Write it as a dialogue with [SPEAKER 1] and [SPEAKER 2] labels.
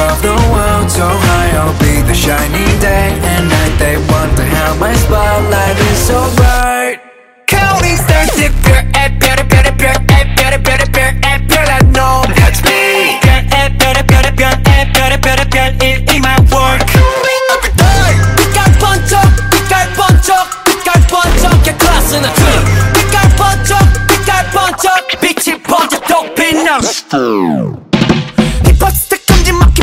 [SPEAKER 1] above the world, so high I'll be the shining day and night. They wonder how my spotlight is so bright. Counting stars if you're at better, better, better, at better, better, better, at better, no, that's me. At better, better, better, at better, better, better, it ain't my work. Every day, 빛깔 번쩍, 빛깔 번쩍, 빛깔 번쩍, 클래스는 트림. 빛깔 번쩍, 빛깔 번쩍, 빛이 번쩍 더 빛나.